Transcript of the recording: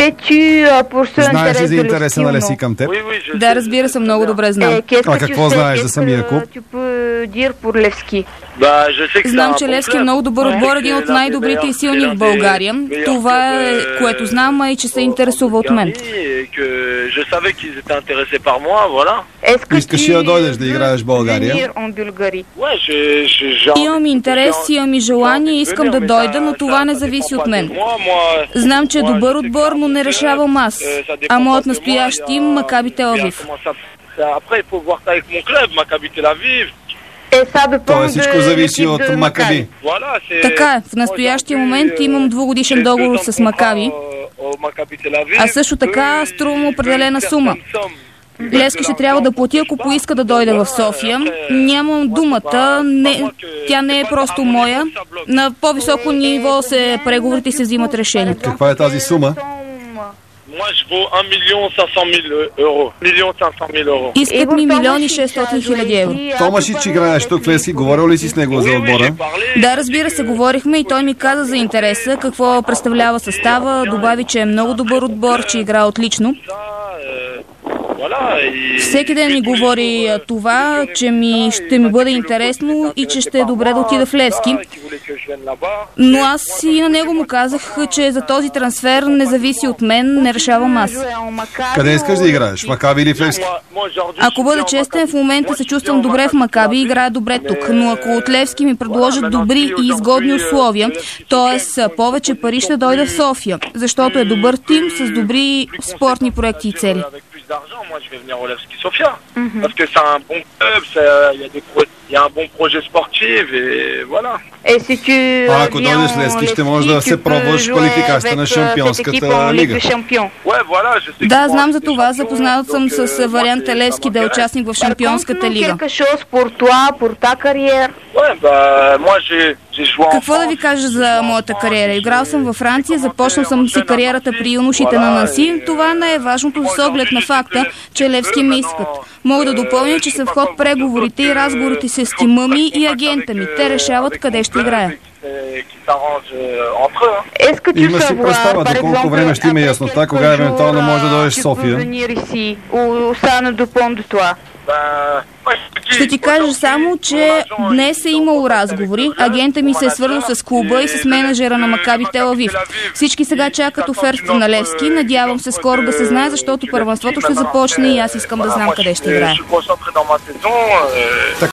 Знаеш ли за интереса на Левски към теб? Да, разбира се, много добре знам. А какво знаеш за самия клуб? Знам, че Левски е много добър отбор, един от най-добрите и силни в България. Това е, което знам, а и че се интересува от мен. Искаш ли да дойдеш да играеш в България? Имам интерес, имам и желание, искам да дойда, но това не зависи от мен. Знам, че е добър отбор, но не решавам аз. А моят настоящ тим Макаби Тел Авив. Тоест всичко зависи от Макаби. Така е. В настоящия момент имам 2-годишен договор с Макаби, а също така струвам определена сума. Левски ще трябва да плати, ако поиска да дойде в София. Нямам думата, тя не е просто моя. На по-високо ниво преговорите се взимат решения. Каква е тази сума? Искат ми 1 600 000 евро. Томашич играеш тук в Левски, говорил ли си с него за отбора? Да, разбира се, говорихме и той ми каза за интереса, какво представлява състава, добави, че е много добър отбор, че играе отлично. Всеки ден ми говори това, че ще ми бъде интересно и че ще е добре да отида в Левски. Но аз и на него му казах, че за този трансфер не зависи от мен, не решавам аз. Къде искаш да играеш? В Макаби или в Левски? Ако бъда честен, в момента се чувствам добре в Макаби и играя добре тук. Но ако от Левски ми предложат добри и изгодни условия, т.е. повече пари, ще дойда в София, защото е добър тим с добри спортни проекти и цели. Moi je vais venir au Levski Sofia parce que c'est un bon club, il y a un bon projet sportif et voilà. Ако дойдеш в Левски, ще можеш да се пробваш квалификацията на Шампионската лига. Да, знам за това. Запознат съм с варианта Левски да е участник в Шампионската лига. Какво да ви кажа за моята кариера? Играл съм във Франция, започнал съм си кариерата при юношите на Нанси. Това не е важното с оглед на факта, че Левски ме искат. Мога да допълня, че са в ход преговорите и разговорите с тима ми и агента ми. Те решават къде ще играя. Имаш ли представа до колко време ще има яснота, кога евентуално може да дойдеш в София? Ще ти кажа само, че днес е имало разговори. Агента ми се е свързал с клуба и с менеджера на Макаби Тел Авив. Всички сега чакат офертата на Левски. Надявам се скоро да се знае, защото първенството ще започне и аз искам да знам къде ще играе.